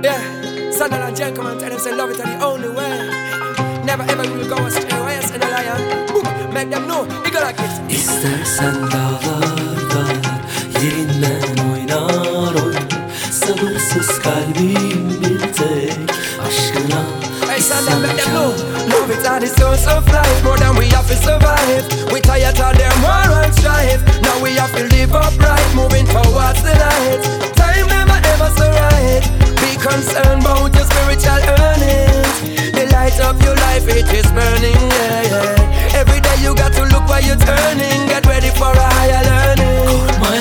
Yeah, Sandal and Jen come and tell them say love it are the only way. Never ever will go astray. Why you send a lion? Boom, make them know, you go like this. İstersen dağlar dağlar yerinden oynar oynar. Sabırsız kalbim bir tek aşkına. Hey Sandal, make them know. Love it are the source of life. More than we have to survive. We tired of them war and strife. Now we have to live upright, moving towards the light. Time never ever so right. Be concerned about your spiritual earnings. The light of your life, it is burning, yeah, yeah. Every day you got to look where you're turning. Get ready for a higher learning. Korkma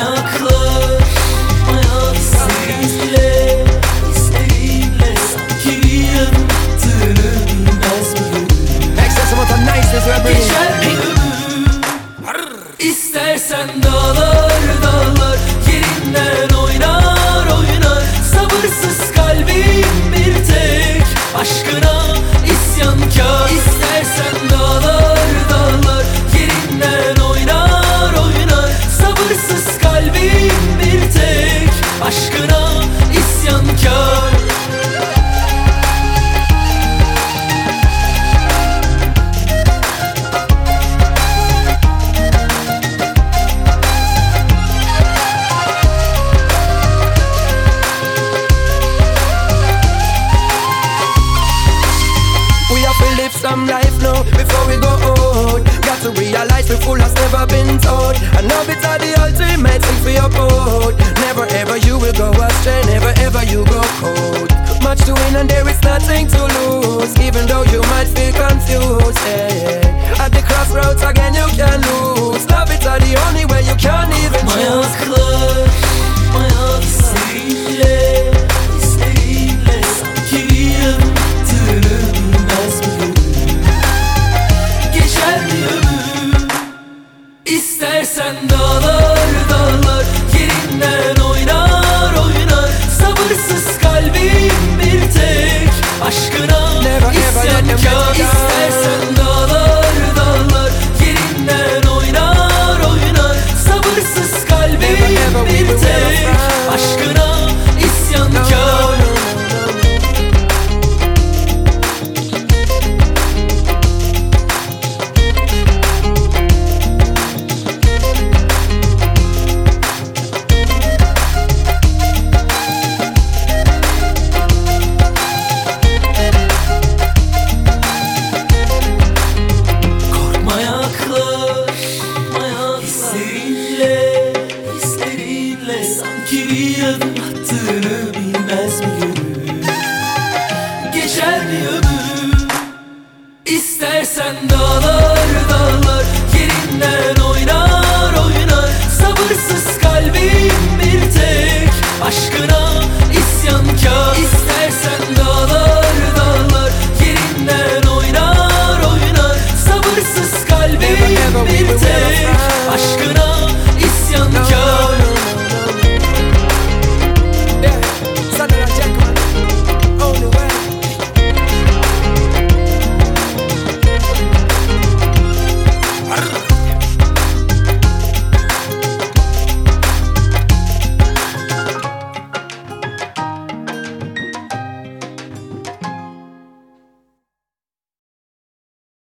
yaklaşma isteğimle sanki bir yanıttığını bilmez miyim? Excess amount of niceness we're bringing. Geçer İstersen dağlar dağlar yerinden oynar oynar. Sabırsız kalbim bir tek aşkına isyankar. İstersen dağlar dağlar yerinden oynar oynar. Sabırsız kalbim bir tek aşkına isyankar. Some life now before we go out. Got to realize we're full as never been told. And love it's the ultimate thing for your boat. Never ever you will go